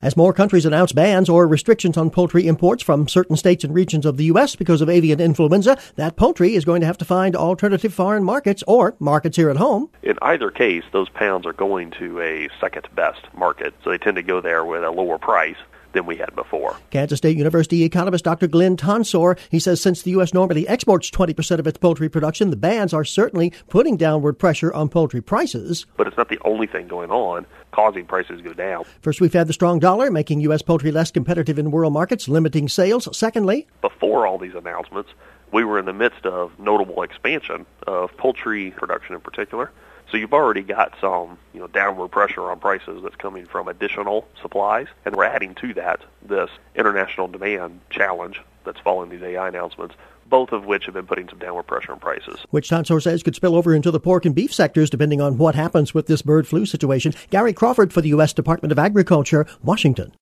As more countries announce bans or restrictions on poultry imports from certain states and regions of the U.S. because of avian influenza, that poultry is going to have to find alternative foreign markets or markets here at home. In either case, those pounds are going to a second-best market, so they tend to go there with a lower price than we had before. Kansas State University economist Dr. Glenn Tonsor, he says since the U.S. normally exports 20% of its poultry production, the bans are certainly putting downward pressure on poultry prices. But it's not the only thing going on causing prices to go down. First, we've had the strong dollar, making U.S. poultry less competitive in world markets, limiting sales. Secondly, before all these announcements, we were in the midst of notable expansion of poultry production in particular. So you've already got some, downward pressure on prices that's coming from additional supplies, and we're adding to that this international demand challenge that's following these AI announcements, both of which have been putting some downward pressure on prices. Which Tonsor says could spill over into the pork and beef sectors depending on what happens with this bird flu situation. Gary Crawford for the U.S. Department of Agriculture, Washington.